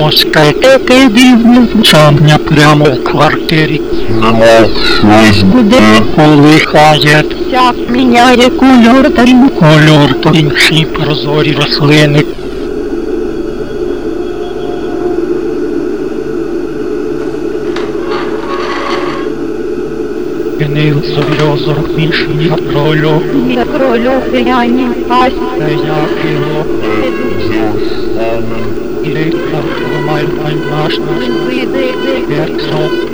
Москаль таке дивне звучання прямо в квартирі. Нема щось буде. Колихає, як міняє кольор та й кольор по інші прозорі рослини. Вінил собі розорок збільшення прольо. Я пролю п'яні пасі. Та я кіло. Зюш, амен. І там ламай наш Вийди, перцо.